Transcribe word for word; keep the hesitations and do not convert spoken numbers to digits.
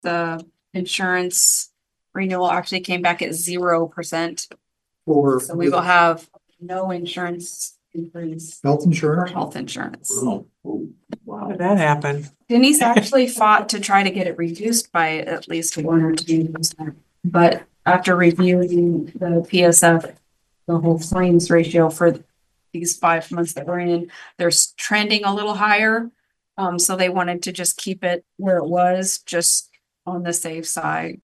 the insurance renewal actually came back at zero percent. For So we will have no insurance increase health for insurance. health insurance. Oh, How did that happen? Denise actually fought to try to get it reduced by at least one or two percent. But after reviewing the P S F, the whole claims ratio for these five months that we're in, they're s- trending a little higher. Um, so they wanted to just keep it where it was, just on the safe side.